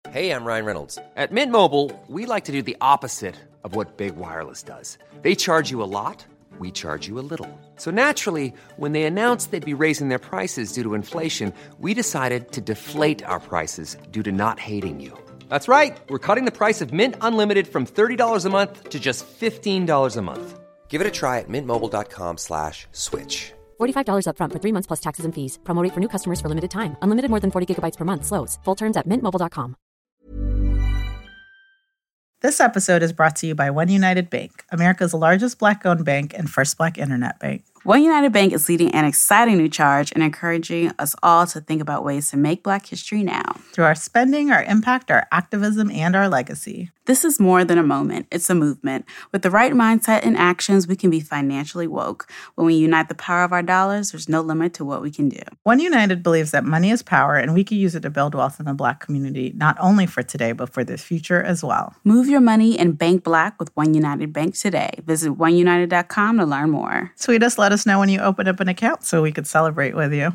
Hey, I'm Ryan Reynolds. At Mint Mobile, we like to do the opposite of what Big Wireless does. They charge you a lot, we charge you a little. So naturally, when they announced they'd be raising their prices due to inflation, we decided to deflate our prices due to not hating you. That's right. We're cutting the price of Mint Unlimited from $30 a month to just $15 a month. Give it a try at mintmobile.com/switch. $45 up front for 3 months plus taxes and fees. Promo rate for new customers for limited time. Unlimited more than 40 gigabytes per month. Slows full terms at mintmobile.com. This episode is brought to you by One United Bank, America's largest Black-owned bank and first Black internet bank. One United Bank is leading an exciting new charge and encouraging us all to think about ways to make Black history now. Through our spending, our impact, our activism, and our legacy. This is more than a moment. It's a movement. With the right mindset and actions, we can be financially woke. When we unite the power of our dollars, there's no limit to what we can do. One United believes that money is power, and we can use it to build wealth in the Black community, not only for today, but for the future as well. Move your money and bank Black with One United Bank today. Visit oneunited.com to learn more. Tweet us, let us know when you open up an account so we could celebrate with you.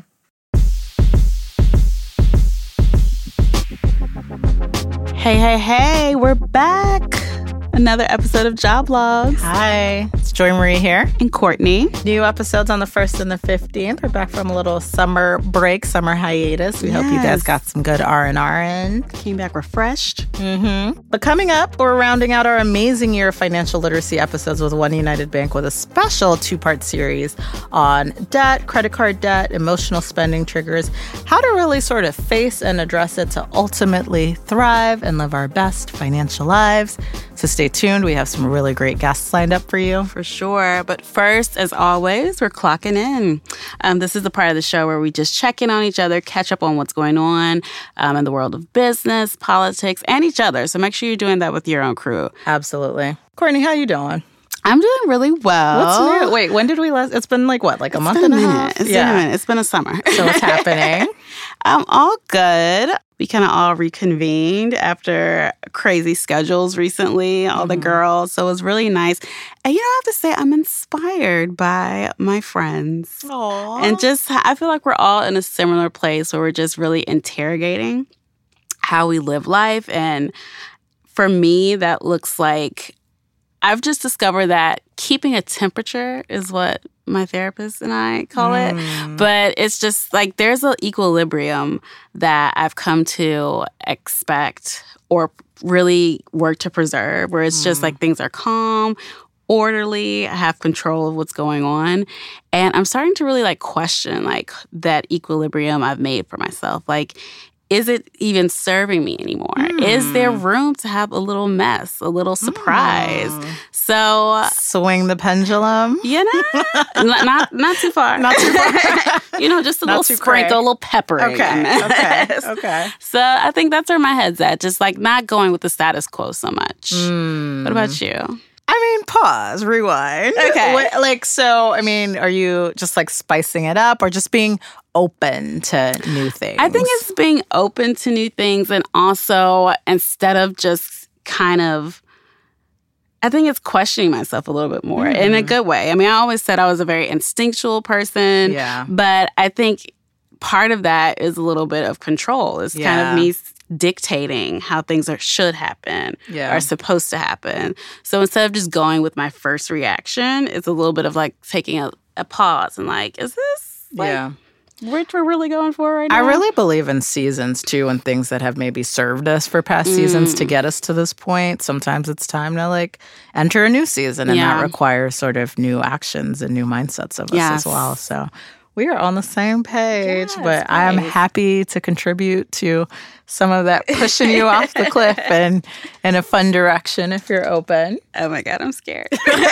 Hey, we're back. Another episode of Job Logs. Hi, it's Joy Marie here. And Courtney. New episodes on the 1st and the 15th. We're back from a little summer break, summer hiatus. We hope you guys got some good R&R in. Came back refreshed. But coming up, we're rounding out our amazing year of financial literacy episodes with One United Bank with a special 2-part series on debt, credit card debt, emotional spending triggers, how to really sort of face and address it to ultimately thrive and live our best financial lives. So stay tuned. We have some really great guests lined up for you. For sure. But first, as always, we're clocking in. This is the part of the show where we just check in on each other, catch up on what's going on in the world of business, politics, and each other. So make sure you're doing that with your own crew. Absolutely. Courtney, how you doing? I'm doing really well. What's new? Wait, when did we last? It's been like what, like a month and a half? It's been a minute. It's been a summer. So what's happening? I'm all good. We kind of all reconvened after crazy schedules recently, all the girls. So it was really nice. And I have to say, I'm inspired by my friends. Aww. And just, I feel like we're all in a similar place where we're just really interrogating how we live life. And for me, that looks like I've just discovered that keeping a temperature is what my therapist and I call it. But it's just like there's an equilibrium that I've come to expect or really work to preserve, where it's just like things are calm, orderly, I have control of what's going on. And I'm starting to really like question like that equilibrium I've made for myself. Like, is it even serving me anymore? Is there room to have a little mess, a little surprise? So swing the pendulum. You know, not too far. Not too far. Just a little sprinkle, a little peppering. Okay. So I think that's where my head's at. Just like not going with the status quo so much. What about you? I mean, pause, rewind. Okay. Are you just like spicing it up or just being open to new things? I think it's being open to new things, and also instead of just I think it's questioning myself a little bit more in a good way. I mean, I always said I was a very instinctual person, but I think part of that is a little bit of control. It's kind of me dictating how things should happen, are supposed to happen. So instead of just going with my first reaction, it's a little bit of like taking a pause and like, is this like what we're really going for right now? I really believe in seasons too, and things that have maybe served us for past seasons to get us to this point. Sometimes it's time to like enter a new season, and that requires sort of new actions and new mindsets of us as well. So we are on the same page, but I am happy to contribute to some of that pushing you off the cliff and in a fun direction if you're open. Oh my God, I'm scared.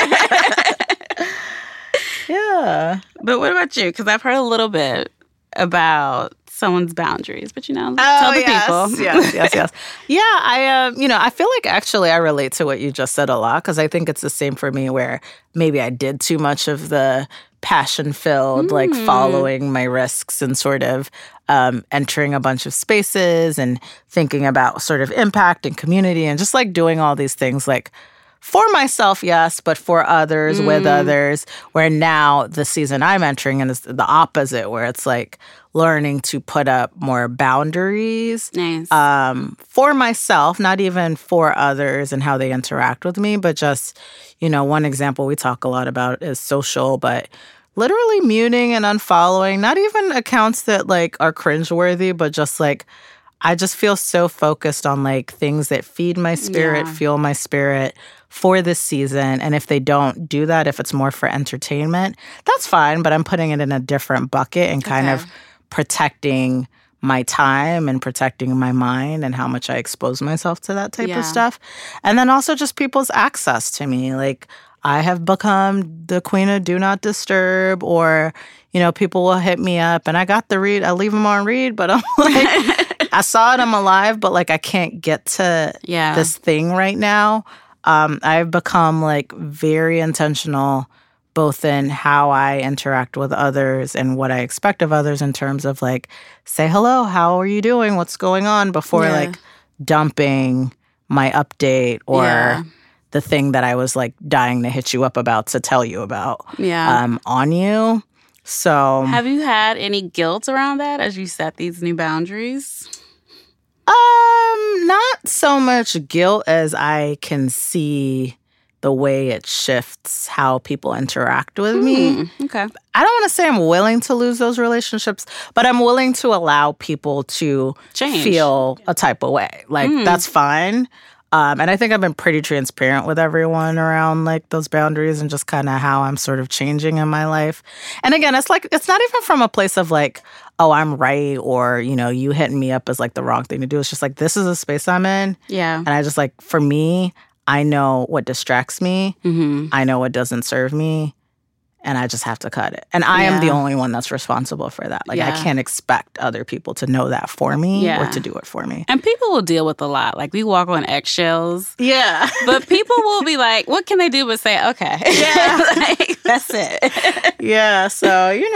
Yeah. But what about you? Because I've heard a little bit about someone's boundaries, but tell the people. Yes. Yeah, I feel like actually I relate to what you just said a lot, because I think it's the same for me where maybe I did too much of the passion-filled, like following my risks and sort of entering a bunch of spaces and thinking about sort of impact and community and just like doing all these things like for myself, yes, but for others, with others, where now the season I'm entering in is the opposite, where it's like learning to put up more boundaries. Nice. For myself, not even for others and how they interact with me, but just, one example we talk a lot about is social, but literally muting and unfollowing, not even accounts that like are cringeworthy, but just like, I just feel so focused on like things that feed my spirit, fuel my spirit for this season. And if they don't do that, if it's more for entertainment, that's fine. But I'm putting it in a different bucket and kind of protecting my time and protecting my mind and how much I expose myself to that type of stuff. And then also just people's access to me. Like I have become the queen of do not disturb, or, people will hit me up and I got the read. I leave them on read, but I'm like... I saw it, I'm alive, but like I can't get to this thing right now. I've become like very intentional both in how I interact with others and what I expect of others in terms of like, say hello, how are you doing? What's going on? Before like dumping my update or the thing that I was like dying to hit you up about to tell you about on you. So have you had any guilt around that as you set these new boundaries? Not so much guilt as I can see the way it shifts how people interact with me. Okay. I don't want to say I'm willing to lose those relationships, but I'm willing to allow people to feel a type of way. Like, that's fine. And I think I've been pretty transparent with everyone around like those boundaries and just kind of how I'm sort of changing in my life. And again, it's like, it's not even from a place of like, oh, I'm right, or, you hitting me up is like the wrong thing to do. It's just like, this is a space I'm in. Yeah. And I just like, for me, I know what distracts me. I know what doesn't serve me. And I just have to cut it. And I am the only one that's responsible for that. Like, I can't expect other people to know that for me or to do it for me. And people will deal with a lot. Like, we walk on eggshells. Yeah. But people will be like, what can they do but say, okay. Yeah. Like, that's it. Yeah. So,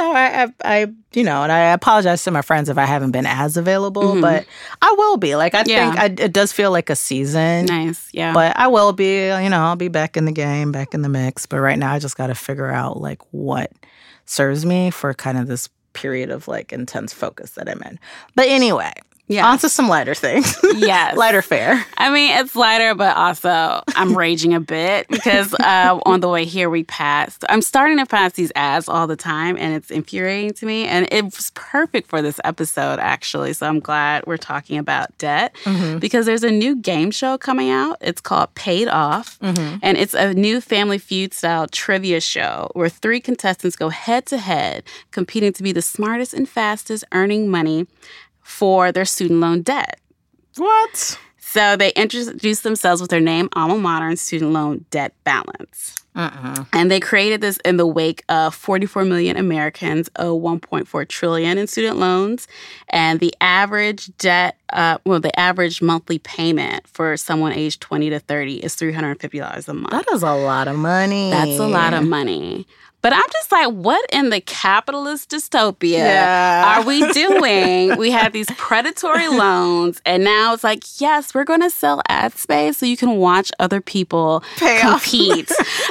I and I apologize to my friends if I haven't been as available, but I will be. Like, I think it does feel like a season. Nice. Yeah. But I will be, I'll be back in the game, back in the mix. But right now, I just got to figure out, like, what serves me for kind of this period of, like, intense focus that I'm in. But anyway, on to some lighter things. Yes. Lighter fare. I mean, it's lighter, but also I'm raging a bit because on the way here, I'm starting to pass these ads all the time, and it's infuriating to me. And it was perfect for this episode, actually. So I'm glad we're talking about debt because there's a new game show coming out. It's called Paid Off, and it's a new Family Feud-style trivia show where 3 contestants go head-to-head, competing to be the smartest and fastest earning money for their student loan debt. What? So they introduced themselves with their name, alma mater, and student loan debt balance. And they created this in the wake of 44 million Americans owe $1.4 trillion in student loans. And the average the average monthly payment for someone aged 20 to 30 is $350 a month. That is a lot of money. That's a lot of money. But I'm just like, what in the capitalist dystopia are we doing? We have these predatory loans, and now it's like, yes, we're going to sell ad space so you can watch other people compete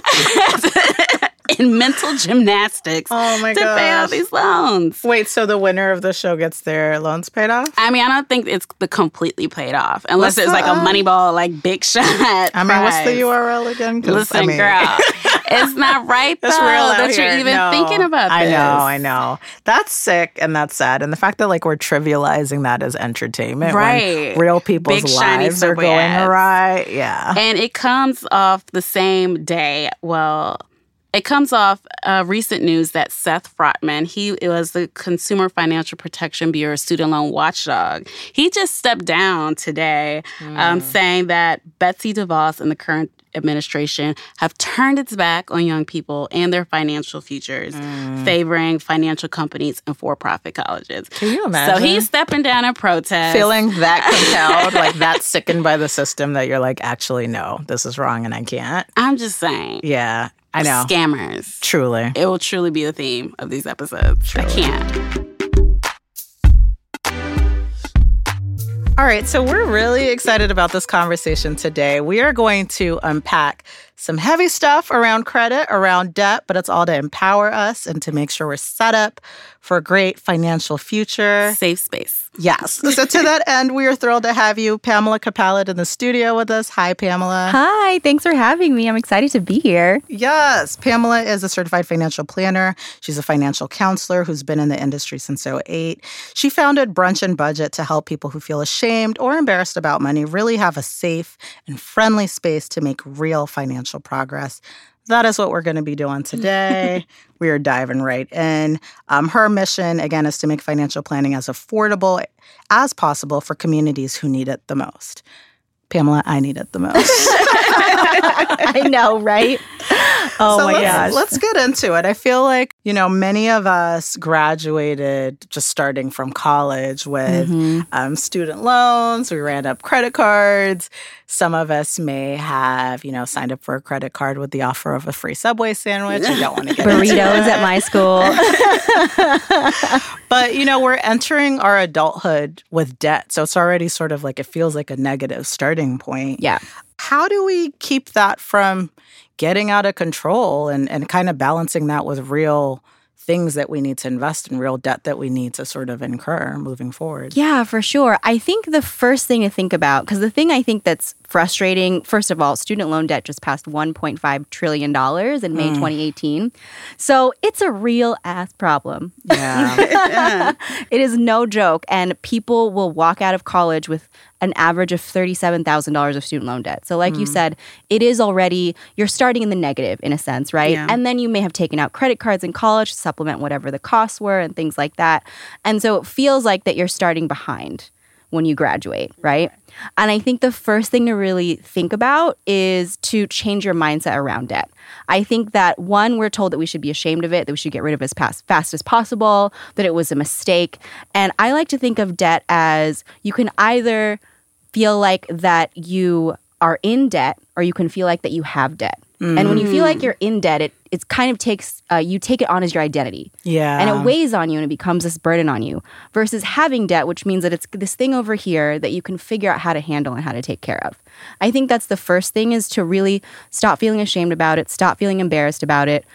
in mental gymnastics to pay off these loans. Wait, so the winner of the show gets their loans paid off? I mean, I don't think it's completely paid off, unless it's like a Moneyball, like big shot. I mean, what's the URL again? Listen, girl, it's not right though that you're even thinking about this. I know. That's sick and that's sad. And the fact that like we're trivializing that as entertainment, when real people's big, lives are going awry. Yeah. And it comes off the same day. Well, it comes off recent news that Seth Frotman, he was the Consumer Financial Protection Bureau student loan watchdog. He just stepped down today saying that Betsy DeVos and the current administration have turned its back on young people and their financial futures, favoring financial companies and for-profit colleges. Can you imagine? So he's stepping down in protest. Feeling that compelled, like that sickened by the system that you're like, actually, no, this is wrong and I can't. I'm just saying. Yeah, I know. Scammers. Truly. It will truly be the theme of these episodes. Truly. I can't. All right, so we're really excited about this conversation today. We are going to unpack some heavy stuff around credit, around debt, but it's all to empower us and to make sure we're set up for a great financial future. Safe space. Yes. So to that end, we are thrilled to have you, Pamela Capallet, in the studio with us. Hi, Pamela. Hi. Thanks for having me. I'm excited to be here. Yes. Pamela is a certified financial planner. She's a financial counselor who's been in the industry since 2008. She founded Brunch and Budget to help people who feel ashamed or embarrassed about money really have a safe and friendly space to make real financial progress. That is what we're going to be doing today. We are diving right in. Her mission, again, is to make financial planning as affordable as possible for communities who need it the most. Pamela, I need it the most. I know, right? Oh, my gosh. Let's get into it. I feel like, many of us graduated just starting from college with student loans. We ran up credit cards. Some of us may have, signed up for a credit card with the offer of a free Subway sandwich. I don't want to get burritos at my school. But, we're entering our adulthood with debt. So it's already sort of like it feels like a negative starting point. Yeah. How do we keep that from getting out of control and kind of balancing that with real things that we need to invest in, real debt that we need to sort of incur moving forward? Yeah, for sure. I think the first thing to think about, because the thing I think that's frustrating, first of all, student loan debt just passed $1.5 trillion in May 2018. So it's a real ass problem. Yeah. It is no joke. And people will walk out of college with an average of $37,000 of student loan debt. So like you said, it is already, you're starting in the negative in a sense, right? Yeah. And then you may have taken out credit cards in college to supplement whatever the costs were and things like that. And so it feels like that you're starting behind when you graduate, right? And I think the first thing to really think about is to change your mindset around debt. I think that, one, we're told that we should be ashamed of it, that we should get rid of it as fast as possible, that it was a mistake. And I like to think of debt as you can either feel like that you are in debt or you can feel like that you have debt. And when you feel like you're in debt, it kind of takes, you take it on as your identity. Yeah. And it weighs on you and it becomes this burden on you. Versus having debt, which means that it's this thing over here that you can figure out how to handle and how to take care of. I think that's the first thing, is to really stop feeling ashamed about it, stop feeling embarrassed about it.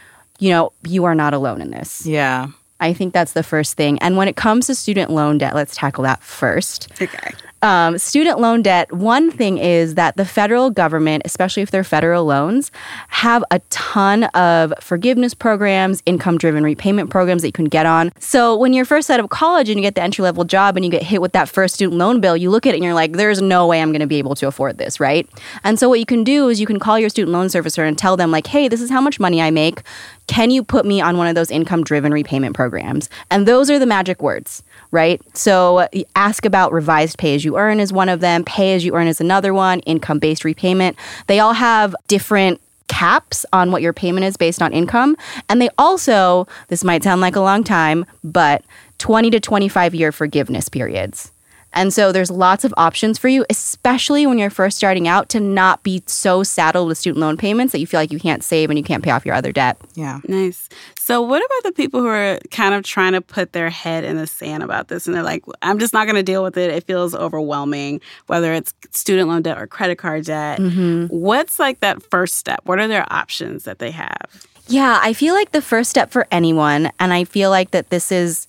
You are not alone in this. Yeah. I think that's the first thing. And when it comes to student loan debt, let's tackle that first. Okay. Student loan debt, one thing is that the federal government, especially if they're federal loans, have a ton of forgiveness programs, income-driven repayment programs that you can get on. So when you're first out of college and you get the entry-level job and you get hit with that first student loan bill, you look at it and you're like, there's no way I'm going to be able to afford this, right? And so what you can do is you can call your student loan servicer and tell them like, hey, this is how much money I make. Can you put me on one of those income-driven repayment programs? And those are the magic words, right? So ask about revised pay-as-you-earn is one of them. Pay-as-you-earn is another one. Income-based repayment. They all have different caps on what your payment is based on income. And they also, this might sound like a long time, but 20 to 25-year forgiveness periods. And so there's lots of options for you, especially when you're first starting out, to not be so saddled with student loan payments that you feel like you can't save and you can't pay off your other debt. Yeah. Nice. So what about the people who are kind of trying to put their head in the sand about this? And they're like, I'm just not going to deal with it. It feels overwhelming, whether it's student loan debt or credit card debt. What's like that first step? What are their options that they have? Yeah, I feel like the first step for anyone, and I feel like that this is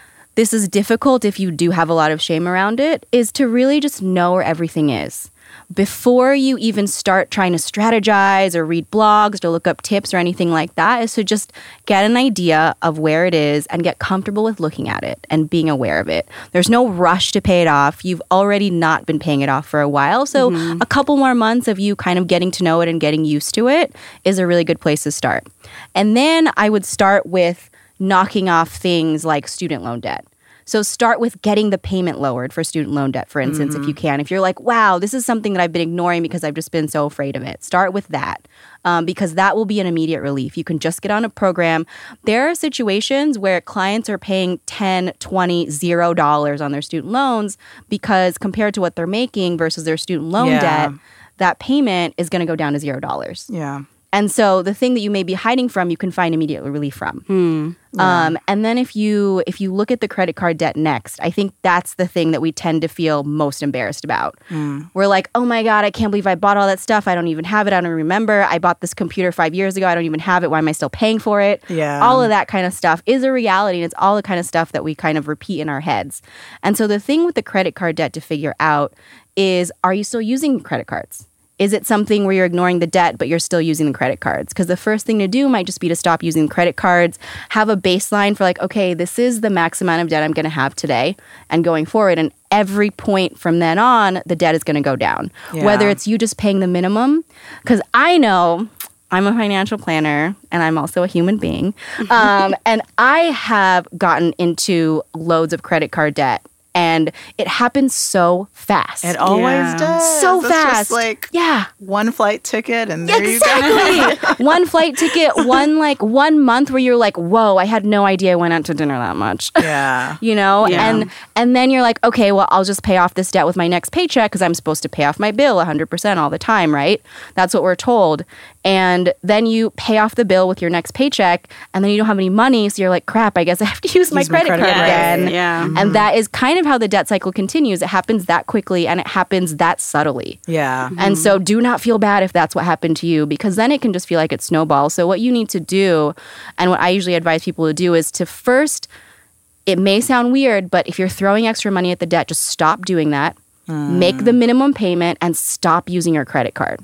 difficult if you do have a lot of shame around it, is to really just know where everything is. Before you even start trying to strategize or read blogs or look up tips or anything like that, is to just get an idea of where it is and get comfortable with looking at it and being aware of it. There's no rush to pay it off. You've already not been paying it off for a while. So a couple more months of you kind of getting to know it and getting used to it is a really good place to start. And then I would start with knocking off things like student loan debt. So start with getting the payment lowered for student loan debt, for instance, if you can. If you're like, wow, this is something that I've been ignoring because I've just been so afraid of it. Start with that, because that will be an immediate relief. You can just get on a program. There are situations where clients are paying $10, $20, $0 on their student loans because compared to what they're making versus their student loan debt, that payment is going to go down to $0. Yeah. And so the thing that you may be hiding from, you can find immediate relief from. And then if you look at the credit card debt next, I think that's the thing that we tend to feel most embarrassed about. We're like, oh my God, I can't believe I bought all that stuff. I don't even have it. I don't remember. I bought this computer 5 years ago. I don't even have it. Why am I still paying for it? Yeah. All of that kind of stuff is a reality. And it's all the kind of stuff that we kind of repeat in our heads. And so the thing with the credit card debt to figure out is, are you still using credit cards? Is it something where you're ignoring the debt, but you're still using the credit cards? Because the first thing to do might just be to stop using credit cards, have a baseline for like, okay, this is the max amount of debt I'm going to have today and going forward. And every point from then on, the debt is going to go down. Yeah. Whether it's you just paying the minimum, because I know I'm a financial planner and I'm also a human being. And I have gotten into loads of credit card debt. And it happens so fast. It always does. So it's fast. Just like yeah. one flight ticket and there you go. Exactly. One flight ticket, 1 month where you're like, whoa, I had no idea I went out to dinner that much. Yeah. You know? Yeah. And then you're like, okay, well, I'll just pay off this debt with my next paycheck because I'm supposed to pay off my bill 100% all the time, right? That's what we're told. And then you pay off the bill with your next paycheck, and then you don't have any money, so you're like, crap, I guess I have to use my credit card again. Yeah. And that is kind of how the debt cycle continues. It happens that quickly, and it happens that subtly. Yeah. And so do not feel bad if that's what happened to you, because then it can just feel like it snowballs. So what you need to do, and what I usually advise people to do, is to first, it may sound weird, but if you're throwing extra money at the debt, just stop doing that. Make the minimum payment and stop using your credit card.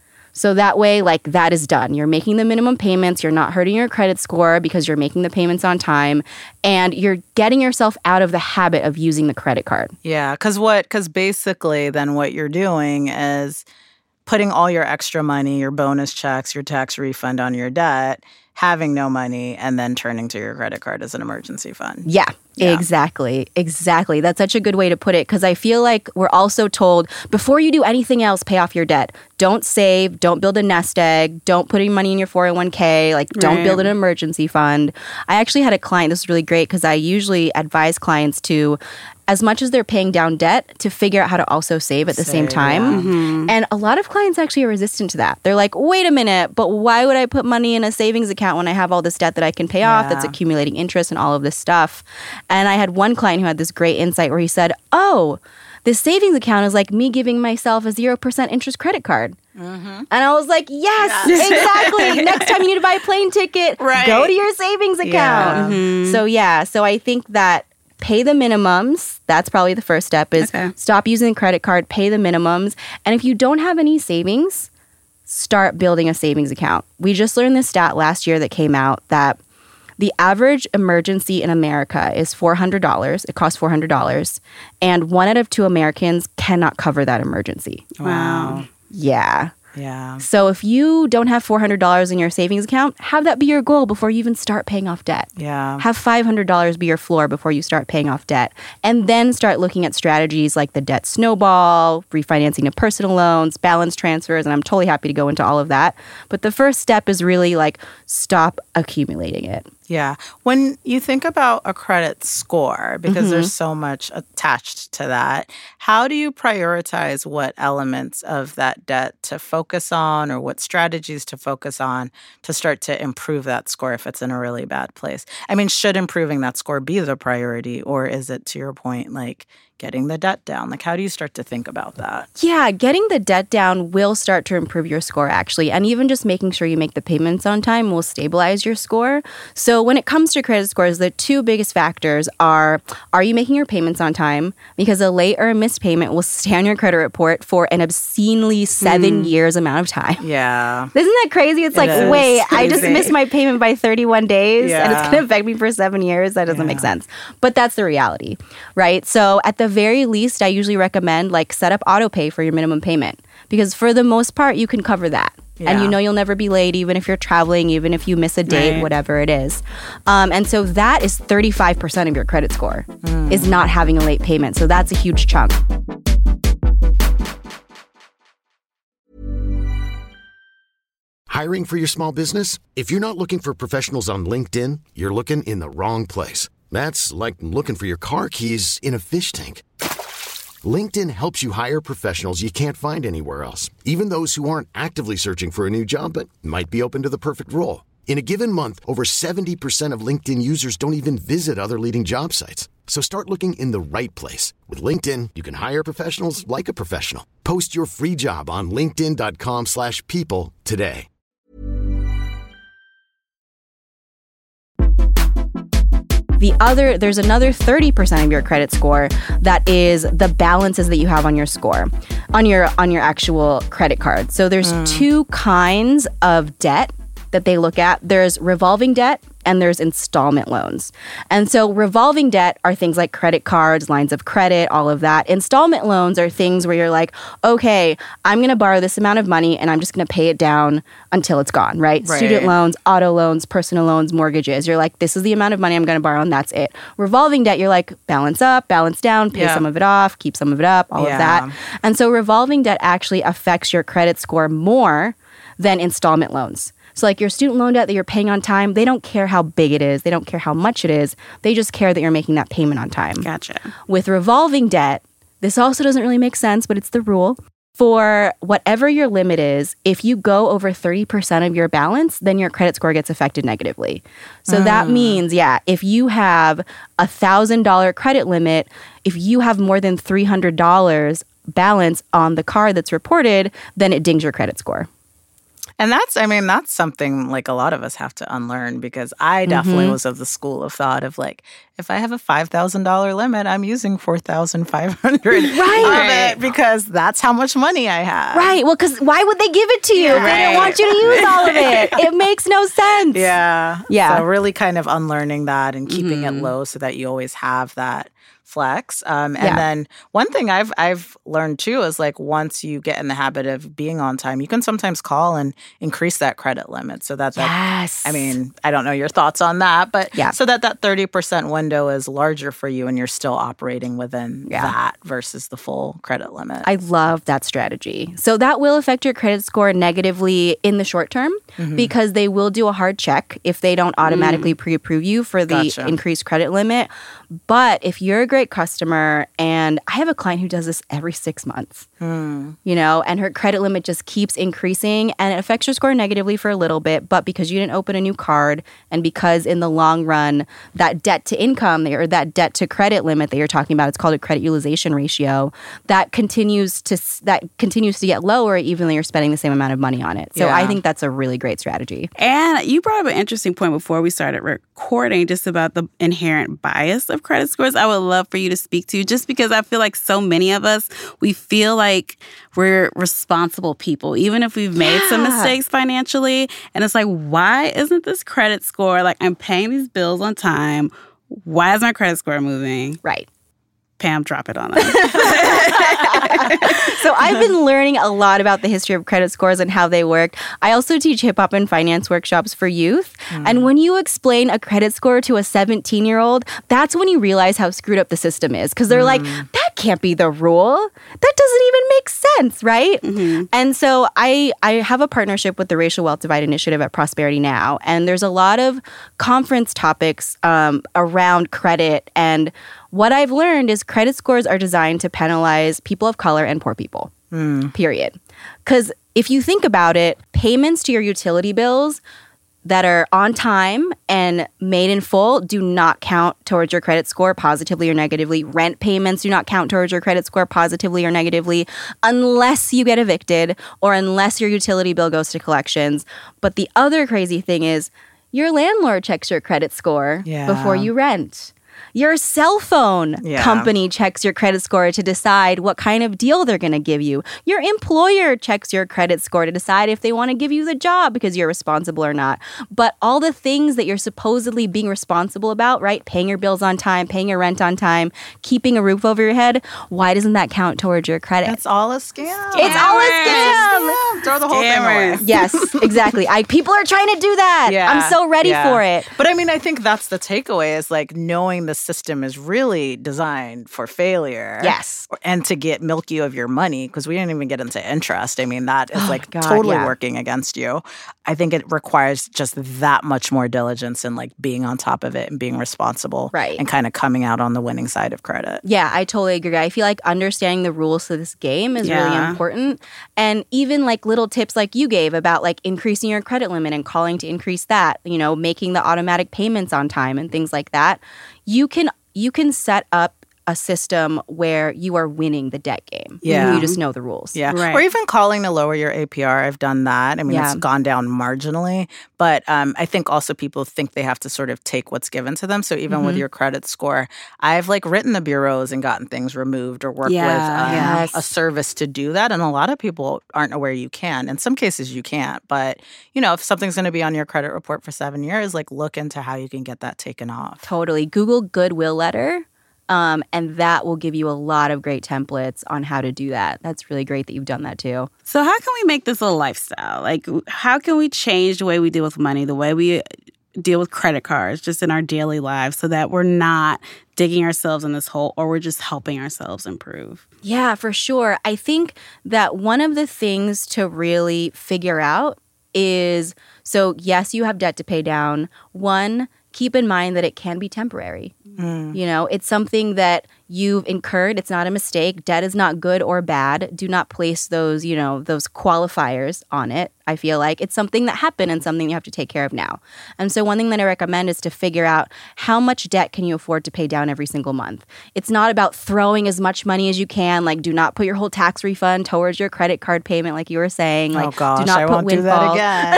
So that way, like, that is done. You're making the minimum payments. You're not hurting your credit score because you're making the payments on time. And you're getting yourself out of the habit of using the credit card. Yeah, because basically then what you're doing is putting all your extra money, your bonus checks, your tax refund on your debt, having no money, and then turning to your credit card as an emergency fund. Yeah. Exactly. That's such a good way to put it, because I feel like we're also told, before you do anything else, pay off your debt. Don't save. Don't build a nest egg. Don't put any money in your 401k. Like, don't build an emergency fund. I actually had a client, this was really great, because I usually advise clients to, as much as they're paying down debt, to figure out how to also save at the same time. And a lot of clients actually are resistant to that. They're like, wait a minute, but why would I put money in a savings account when I have all this debt that I can pay off that's accumulating interest and all of this stuff? And I had one client who had this great insight where he said, oh, this savings account is like me giving myself a 0% interest credit card. And I was like, yes. Exactly. Next time you need to buy a plane ticket, go to your savings account. So I think that pay the minimums. That's probably the first step, is stop using the credit card, pay the minimums. And if you don't have any savings, start building a savings account. We just learned this stat last year that came out that the average emergency in America is $400. It costs $400. And 1 out of 2 Americans cannot cover that emergency. Wow. Yeah. Yeah. So if you don't have $400 in your savings account, have that be your goal before you even start paying off debt. Yeah. Have $500 be your floor before you start paying off debt. And then start looking at strategies like the debt snowball, refinancing of personal loans, balance transfers, and I'm totally happy to go into all of that. But the first step is really like, stop accumulating it. Yeah. When you think about a credit score, because there's so much attached to that, how do you prioritize what elements of that debt to focus on, or what strategies to focus on to start to improve that score if it's in a really bad place? I mean, should improving that score be the priority, or is it, to your point, like getting the debt down? Like, how do you start to think about that? Yeah, getting the debt down will start to improve your score, actually. And even just making sure you make the payments on time will stabilize your score. So when it comes to credit scores, the 2 biggest factors are you making your payments on time? Because a late or a missed payment will stay on your credit report for an obscenely 7 years amount of time. Yeah. Isn't that crazy? It's like, wait, I just missed my payment by 31 days and it's going to affect me for 7 years? That doesn't make sense. But that's the reality, right? So at the very least, I usually recommend like set up auto pay for your minimum payment, because for the most part, you can cover that. Yeah. And you know you'll never be late, even if you're traveling, even if you miss a date, whatever it is. And so that is 35% of your credit score is not having a late payment. So that's a huge chunk. Hiring for your small business? If you're not looking for professionals on LinkedIn, you're looking in the wrong place. That's like looking for your car keys in a fish tank. LinkedIn helps you hire professionals you can't find anywhere else, even those who aren't actively searching for a new job but might be open to the perfect role. In a given month, over 70% of LinkedIn users don't even visit other leading job sites. So start looking in the right place. With LinkedIn, you can hire professionals like a professional. Post your free job on linkedin.com/people today. There's another 30% of your credit score that is the balances that you have on your score, on your actual credit card. So there's two kinds of debt that they look at. There's revolving debt and there's installment loans. And so revolving debt are things like credit cards, lines of credit, all of that. Installment loans are things where you're like, okay, I'm going to borrow this amount of money and I'm just going to pay it down until it's gone, right? Student loans, auto loans, personal loans, mortgages. You're like, this is the amount of money I'm going to borrow and that's it. Revolving debt, you're like, balance up, balance down, pay some of it off, keep some of it up, all of that. And so revolving debt actually affects your credit score more than installment loans. So like your student loan debt that you're paying on time, they don't care how big it is. They don't care how much it is. They just care that you're making that payment on time. Gotcha. With revolving debt, this also doesn't really make sense, but it's the rule. For whatever your limit is, if you go over 30% of your balance, then your credit score gets affected negatively. So that means, if you have $1,000 credit limit, if you have more than $300 balance on the card that's reported, then it dings your credit score. And that's something like a lot of us have to unlearn, because I definitely was of the school of thought of like, if I have a $5,000 limit, I'm using $4,500 of it because that's how much money I have. Right. Well, because why would they give it to you if they didn't want you to use all of it? It makes no sense. Yeah. Yeah. So really kind of unlearning that and keeping it low so that you always have that flex. And then one thing I've learned too is like once you get in the habit of being on time, you can sometimes call and increase that credit limit so that I mean, I don't know your thoughts on that, but so that 30% window is larger for you and you're still operating within that versus the full credit limit. I love that strategy. So that will affect your credit score negatively in the short term because they will do a hard check if they don't automatically pre-approve you for the increased credit limit. But if you're a great customer, and I have a client who does this every 6 months, you know, and her credit limit just keeps increasing and it affects your score negatively for a little bit. But because you didn't open a new card and because in the long run, that debt to income or that debt to credit limit that you're talking about, it's called a credit utilization ratio, that continues to get lower even though you're spending the same amount of money on it. So I think that's a really great strategy. And you brought up an interesting point before we started recording just about the inherent bias of credit scores. I would love for you to speak to, just because I feel like so many of us, we feel like we're responsible people, even if we've made some mistakes financially. And it's like, why isn't this credit score, like I'm paying these bills on time, why is my credit score moving? Right. Pam, drop it on us. So I've been learning a lot about the history of credit scores and how they work. I also teach hip hop and finance workshops for youth. And when you explain a credit score to a 17-year-old, that's when you realize how screwed up the system is. Because they're like, that can't be the rule. That doesn't even make sense, right? And so I have a partnership with the Racial Wealth Divide Initiative at Prosperity Now. And there's a lot of conference topics around credit. And what I've learned is credit scores are designed to penalize people of color and poor people, period. Because if you think about it, payments to your utility bills that are on time and made in full do not count towards your credit score positively or negatively. Rent payments do not count towards your credit score positively or negatively unless you get evicted or unless your utility bill goes to collections. But the other crazy thing is your landlord checks your credit score before you rent. Your cell phone company checks your credit score to decide what kind of deal they're going to give you. Your employer checks your credit score to decide if they want to give you the job because you're responsible or not. But all the things that you're supposedly being responsible about, right? Paying your bills on time, paying your rent on time, keeping a roof over your head, why doesn't that count towards your credit? It's all a scam. It's all a scam. throw the whole thing away. Yes, exactly. People are trying to do that. Yeah, I'm so ready for it. But I mean, I think that's the takeaway is like knowing the system is really designed for failure. Yes. And to get milk you of your money, because we didn't even get into interest. I mean, that is God, totally yeah. working against you. I think it requires just that much more diligence and like being on top of it and being responsible. Right. And kind of coming out on the winning side of credit. Yeah, I totally agree. I feel like understanding the rules to this game is really important. And even like little tips like you gave about like increasing your credit limit and calling to increase that, you know, making the automatic payments on time and things like that. You can set up a system where you are winning the debt game. Yeah. You just know the rules. Yeah. Right. Or even calling to lower your APR. I've done that. I mean, Yeah. it's gone down marginally. But I think also people think they have to sort of take what's given to them. So even with your credit score, I've like written the bureaus and gotten things removed or worked with Yes. a service to do that. And a lot of people aren't aware you can. In some cases, you can't. But, you know, if something's going to be on your credit report for 7 years, like look into how you can get that taken off. Totally. Google Goodwill Letter. And that will give you a lot of great templates on how to do that. That's really great that you've done that too. So how can we make this a lifestyle? Like, how can we change the way we deal with money, the way we deal with credit cards just in our daily lives so that we're not digging ourselves in this hole or we're just helping ourselves improve? Yeah, for sure. I think that one of the things to really figure out is, so yes, you have debt to pay down. One, keep in mind that it can be temporary. You know, it's something that you've incurred. It's not a mistake. Debt is not good or bad. Do not place those, you know, those qualifiers on it. I feel like it's something that happened and something you have to take care of now. And so one thing that I recommend is to figure out how much debt can you afford to pay down every single month. It's not about throwing as much money as you can. Like, do not put your whole tax refund towards your credit card payment, like you were saying. Like, Oh gosh, do not I put won't do windfalls.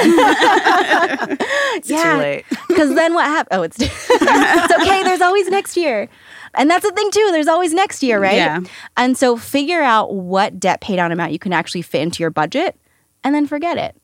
that again. It's too late. Because then what happens? Oh, it's okay. There's always next year. And that's the thing, too. There's always next year, right? Yeah. And so figure out what debt pay down amount you can actually fit into your budget and then forget it.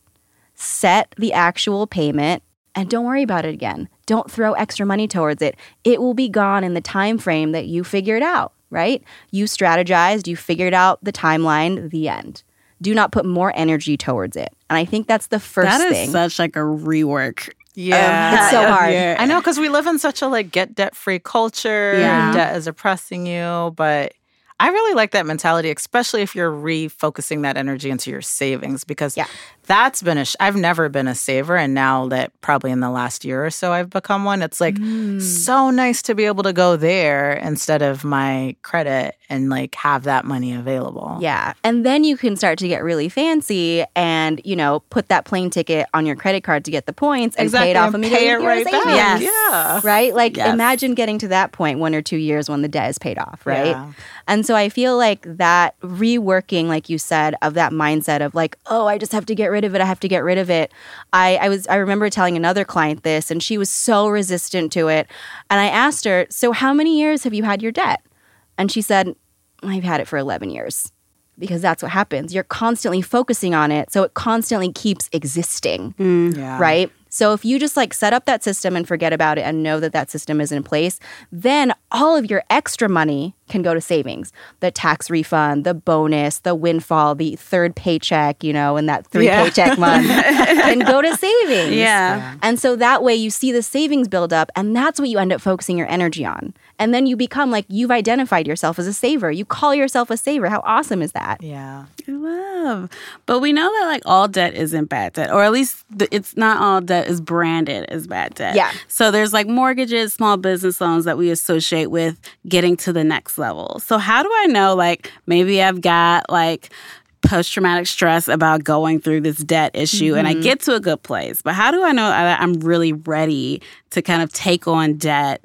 Set the actual payment and don't worry about it again. Don't throw extra money towards it. It will be gone in the time frame that you figured out, right? You strategized, you figured out the timeline, the end. Do not put more energy towards it. And I think that's the first That thing. is such like a rework. Yeah. It's so hard. I know, because we live in such a like get debt-free culture. Yeah. Debt is oppressing you. But I really like that mentality, especially if you're refocusing that energy into your savings, because that's been I've never been a saver. And now that probably in the last year or so I've become one, it's like so nice to be able to go there instead of my credit and like have that money available. Yeah. And then you can start to get really fancy and, you know, put that plane ticket on your credit card to get the points and pay it off and immediately. pay it right back. Yes. Yeah. Right? Like, Yes. imagine getting to that point 1 or 2 years when the debt is paid off, right? Yeah. And so I feel like that reworking, like you said, of that mindset of like, oh, I just have to get rid of it. I have to get rid of it. I remember telling another client this, and she was so resistant to it. And I asked her, so how many years have you had your debt? And she said, I've had it for 11 years. Because that's what happens. You're constantly focusing on it, so it constantly keeps existing, Yeah. right? So if you just like set up that system and forget about it and know that that system is in place, then all of your extra money can go to savings. The tax refund, the bonus, the windfall, the third paycheck, you know, in that 3 paycheck month can go to savings. Yeah. And so that way you see the savings build up, and that's what you end up focusing your energy on. And then you become like, you've identified yourself as a saver. You call yourself a saver. How awesome is that? Yeah. I love. But we know that like all debt isn't bad debt, or at least it's not all debt is branded as bad debt. Yeah. So there's like mortgages, small business loans that we associate with getting to the next level. So how do I know, like, maybe I've got like post-traumatic stress about going through this debt issue and I get to a good place, but how do I know that I'm really ready to kind of take on debt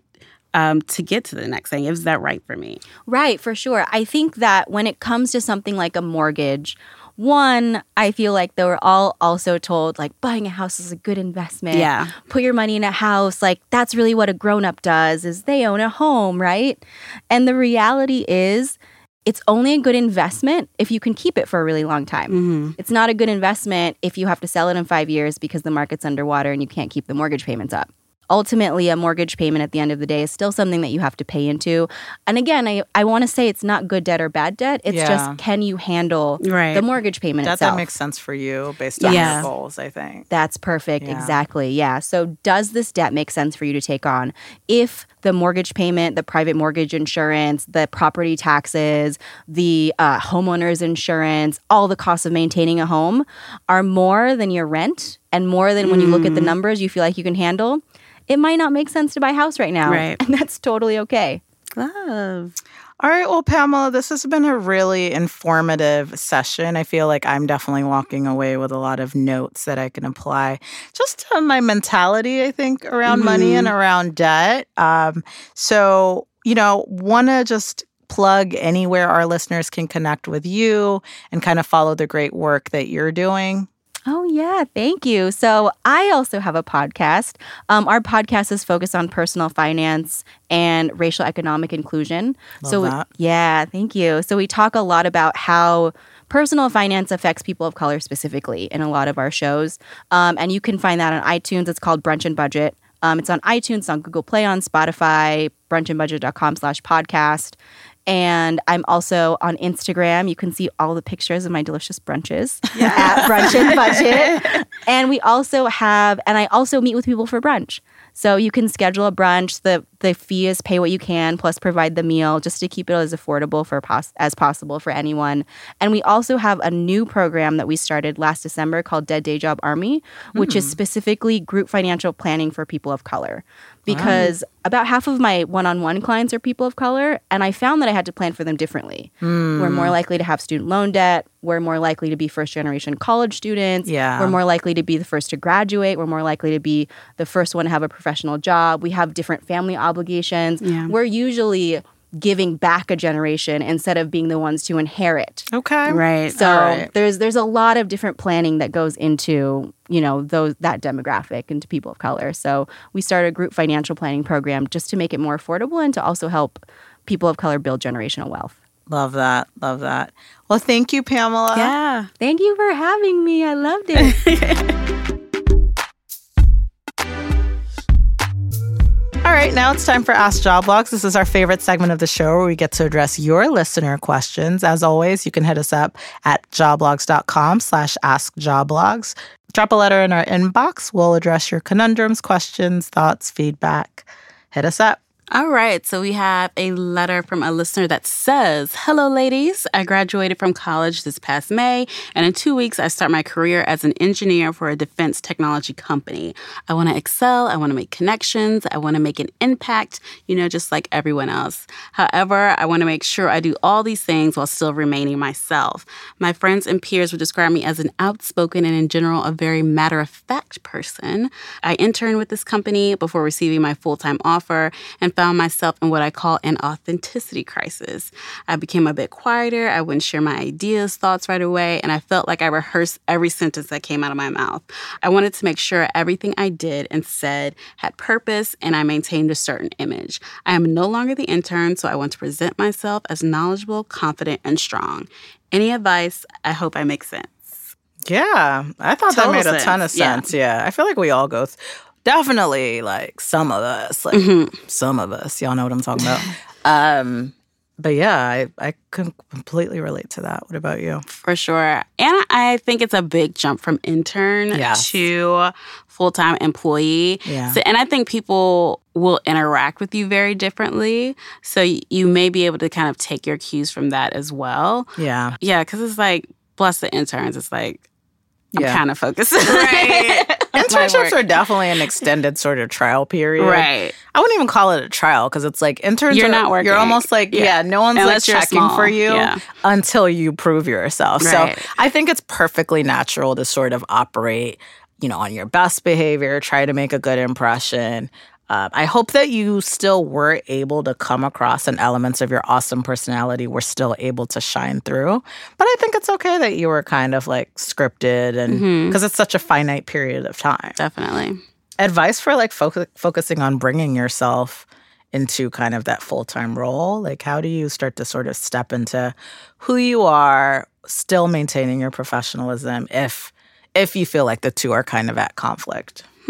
to get to the next thing? Is that right for me? Right, for sure. I think that when it comes to something like a mortgage, one, I feel like they were all also told, like, buying a house is a good investment. Yeah. Put your money in a house. Like, that's really what a grown-up does, is they own a home, right? And the reality is, it's only a good investment if you can keep it for a really long time. It's not a good investment if you have to sell it in 5 years because the market's underwater and you can't keep the mortgage payments up. ultimately, a mortgage payment at the end of the day is still something that you have to pay into. And again, I want to say it's not good debt or bad debt. It's just, can you handle the mortgage payment itself? That makes sense for you based on your goals, I think. That's perfect. Yeah. Exactly. Yeah. So does this debt make sense for you to take on? If the mortgage payment, the private mortgage insurance, the property taxes, the homeowner's insurance, all the costs of maintaining a home are more than your rent and more than when you look at the numbers you feel like you can handle, it might not make sense to buy a house right now. Right. And that's totally okay. Love. All right. Well, Pamela, this has been a really informative session. I feel like I'm definitely walking away with a lot of notes that I can apply just to my mentality, I think, around money and around debt. So, want to just plug anywhere our listeners can connect with you and kind of follow the great work that you're doing. Oh, yeah. Thank you. So I also have a podcast. Our podcast is focused on personal finance and racial economic inclusion. Love that. Yeah, thank you. So we talk a lot about how personal finance affects people of color specifically in a lot of our shows. And you can find that on iTunes. It's called Brunch and Budget. It's on iTunes, it's on Google Play, on Spotify, brunchandbudget.com/podcast. And I'm also on Instagram. You can see all the pictures of my delicious brunches at Brunch and Budget. And we also have, and I also meet with people for brunch. So you can schedule a brunch. The fee is pay what you can, plus provide the meal, just to keep it as affordable as possible for anyone. And we also have a new program that we started last December called Dead Day Job Army, which is specifically group financial planning for people of color. Because about half of my one-on-one clients are people of color, and I found that I had to plan for them differently. We're more likely to have student loan debt. We're more likely to be first-generation college students. Yeah. We're more likely to be the first to graduate. We're more likely to be the first one to have a professional job. We have different family obligations. Yeah. We're usually giving back a generation instead of being the ones to inherit. Okay. Right. So there's a lot of different planning that goes into, that demographic, into people of color. So we started a group financial planning program just to make it more affordable and to also help people of color build generational wealth. Love that. Love that. Well, thank you, Pamela. Yeah. Thank you for having me. I loved it. All right, now it's time for Ask Joblogs. This is our favorite segment of the show where we get to address your listener questions. As always, you can hit us up at joblogs.com/askjoblogs. Drop a letter in our inbox. We'll address your conundrums, questions, thoughts, feedback. Hit us up. All right, so we have a letter from a listener that says, "Hello, ladies. I graduated from college this past May, and in 2 weeks, I start my career as an engineer for a defense technology company. I want to excel. I want to make connections. I want to make an impact, just like everyone else. However, I want to make sure I do all these things while still remaining myself. My friends and peers would describe me as an outspoken and, in general, a very matter-of-fact person. I interned with this company before receiving my full-time offer and found myself in what I call an authenticity crisis. I became a bit quieter. I wouldn't share my ideas, thoughts right away, and I felt like I rehearsed every sentence that came out of my mouth. I wanted to make sure everything I did and said had purpose, and I maintained a certain image. I am no longer the intern, so I want to present myself as knowledgeable, confident, and strong. Any advice? I hope I make sense." Yeah, I thought that made a ton of sense. Yeah, I feel like we all go definitely, some of us, some of us, y'all know what I'm talking about. But yeah, I can completely relate to that. What about you? For sure. And I think it's a big jump from intern to full-time employee. Yeah. So, and I think people will interact with you very differently. So you may be able to kind of take your cues from that as well. Yeah. Yeah, because it's bless the interns. It's I'm kind of focused. Right. Internships are definitely an extended sort of trial period. Right. I wouldn't even call it a trial because it's interns you're not working. You're almost no one's checking for you until you prove yourself. Right. So I think it's perfectly natural to sort of operate, on your best behavior, try to make a good impression. I hope that you still were able to come across and elements of your awesome personality were still able to shine through. But I think it's okay that you were kind of scripted and because it's such a finite period of time. Definitely. Advice for focusing on bringing yourself into kind of that full-time role? How do you start to sort of step into who you are, still maintaining your professionalism if you feel like the two are kind of at conflict?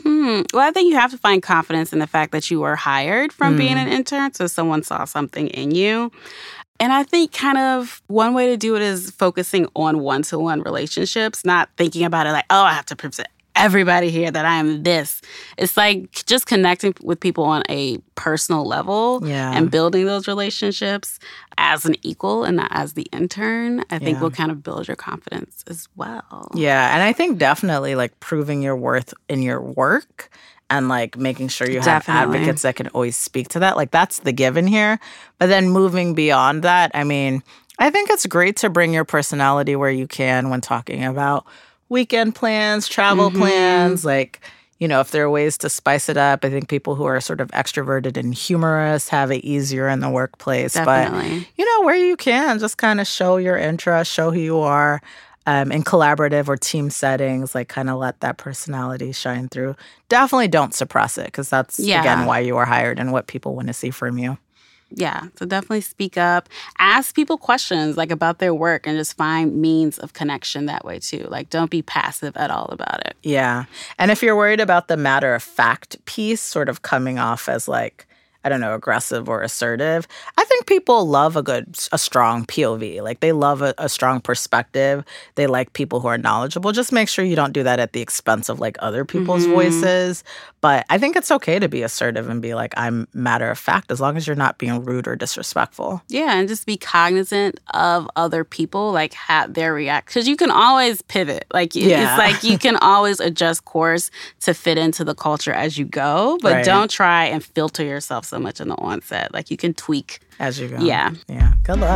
Well, I think you have to find confidence in the fact that you were hired from being an intern, so someone saw something in you. And I think kind of one way to do it is focusing on one-to-one relationships, not thinking about it like, oh, I have to prove to everybody here that I am this. It's like just connecting with people on a personal level and building those relationships as an equal and not as the intern, I think will kind of build your confidence as well. Yeah, and I think definitely like proving your worth in your work and like making sure you have advocates that can always speak to that. Like that's the given here. But then moving beyond that, I mean, I think it's great to bring your personality where you can when talking about weekend plans, travel plans, like, you know, if there are ways to spice it up. I think people who are sort of extroverted and humorous have it easier in the workplace. Definitely. But, you know, where you can, just kind of show your interest, show who you are in collaborative or team settings, like kind of let that personality shine through. Definitely don't suppress it because that's, again, why you are hired and what people want to see from you. Yeah, so definitely speak up. Ask people questions like about their work and just find means of connection that way too. Like don't be passive at all about it. Yeah. And if you're worried about the matter-of-fact piece sort of coming off as like, I don't know, aggressive or assertive, I think people love a strong POV. Like they love a strong perspective. They like people who are knowledgeable. Just make sure you don't do that at the expense of like other people's voices. But I think it's okay to be assertive and be like, I'm matter of fact, as long as you're not being rude or disrespectful. Yeah, and just be cognizant of other people, like their react. Because you can always pivot. Like it's like you can always adjust course to fit into the culture as you go. But don't try and filter yourself so much in the onset. Like you can tweak as you go. Yeah. Good luck.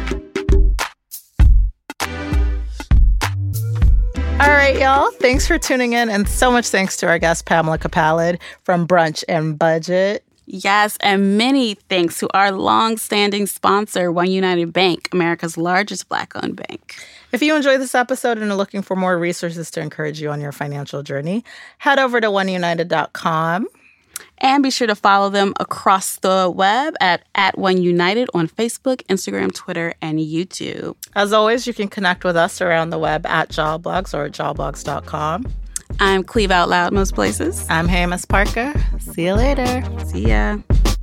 All right, y'all. Thanks for tuning in, and so much thanks to our guest, Pamela Capalid from Brunch and Budget. Yes, and many thanks to our long-standing sponsor, One United Bank, America's largest Black-owned bank. If you enjoyed this episode and are looking for more resources to encourage you on your financial journey, head over to oneunited.com. And be sure to follow them across the web at One United on Facebook, Instagram, Twitter, and YouTube. As always, you can connect with us around the web at JawBlogs or at jawblogs.com. I'm Cleve Out Loud most places. I'm Hamas Parker. See you later. See ya.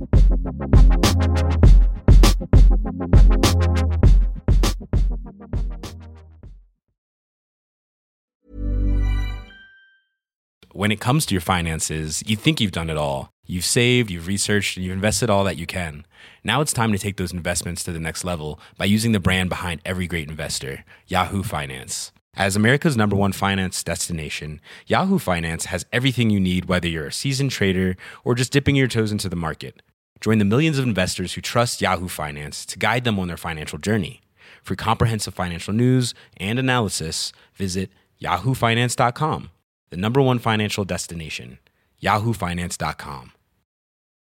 When it comes to your finances, you think you've done it all. You've saved, you've researched, and you've invested all that you can. Now it's time to take those investments to the next level by using the brand behind every great investor, Yahoo Finance. As America's #1 finance destination, Yahoo Finance has everything you need, whether you're a seasoned trader or just dipping your toes into the market. Join the millions of investors who trust Yahoo Finance to guide them on their financial journey. For comprehensive financial news and analysis, visit yahoofinance.com. The #1 financial destination, yahoofinance.com.